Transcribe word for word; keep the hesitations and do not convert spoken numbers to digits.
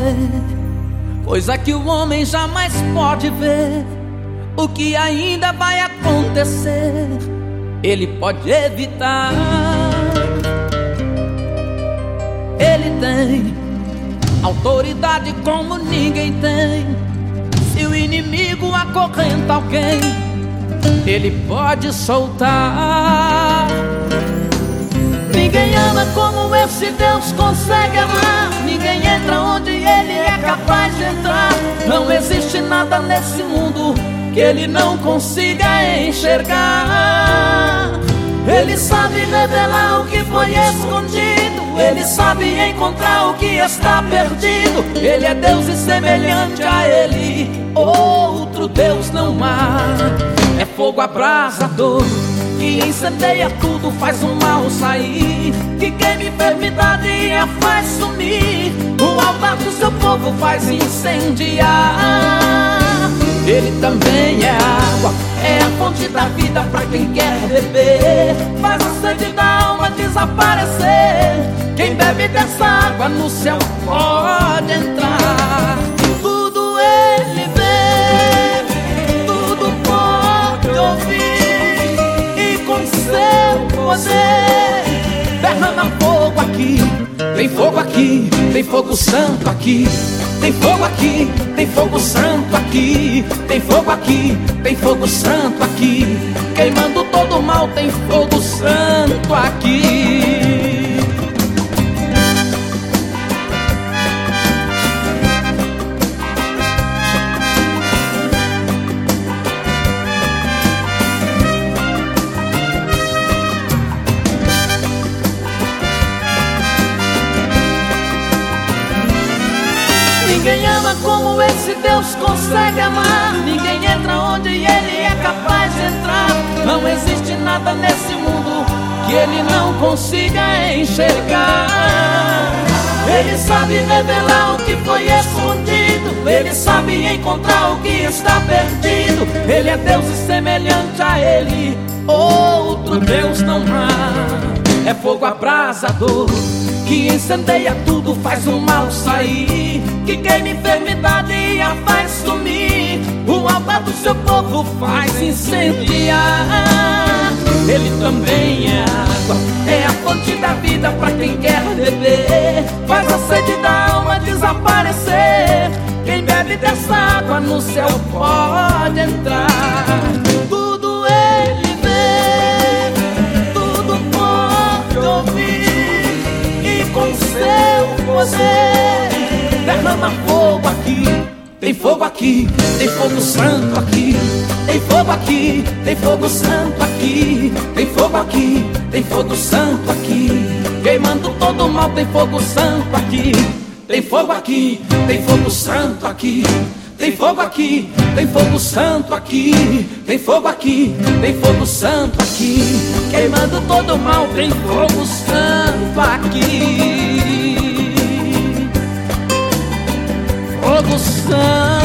morrer, coisa que o homem jamais pode ver. O que ainda vai acontecer, ele pode evitar. Ele tem autoridade como ninguém tem. Se o inimigo acorrenta alguém, ele pode soltar. Ninguém ama como esse Deus consegue amar. Ninguém entra onde ele é capaz de entrar. Não existe nada nesse mundo que ele não consiga enxergar. Ele sabe revelar o que foi escondido. Ele sabe encontrar o que está perdido. Ele é Deus e semelhante a ele outro Deus não há. É fogo abrasador que incendeia tudo, faz o mal sair, que queima enfermidade e a faz sumir. O altar do seu povo faz incendiar. Ele também é água, é a fonte da vida pra quem quer beber. Faz a sede da alma desaparecer. Quem bebe dessa água no céu pode entrar. Tudo ele vê, tudo pode ouvir, e com seu poder derrama fogo aqui. Tem fogo aqui, tem fogo santo aqui. Tem fogo aqui, tem fogo santo aqui. Tem fogo aqui, tem fogo santo aqui. Queimando todo o mal, tem fogo santo aqui. Ninguém ama como esse Deus consegue amar. Ninguém entra onde ele é capaz de entrar. Não existe nada nesse mundo que ele não consiga enxergar. Ele sabe revelar o que foi escondido. Ele sabe encontrar o que está perdido. Ele é Deus e semelhante a ele outro Deus não há. É fogo abrasador que incendeia tudo, faz o mal sair, que queima enfermidade e a faz sumir. O altar do seu povo faz incendiar. Ele também é água, é a fonte da vida pra quem quer beber. Faz a sede da alma desaparecer. Quem bebe dessa água no céu pode entrar. Tudo ele vê, tudo pode ouvir, com seu poder derrama fogo aqui. Tem fogo aqui, tem fogo santo aqui. Tem fogo aqui, tem fogo santo aqui. Tem fogo aqui, tem fogo santo aqui. Queimando todo o mal, tem fogo santo aqui. Tem fogo aqui, tem fogo santo aqui. Tem fogo aqui, tem fogo santo aqui. Tem fogo aqui, tem fogo santo aqui. Queimando todo o mal, tem fogo santo aqui. Fogo santo.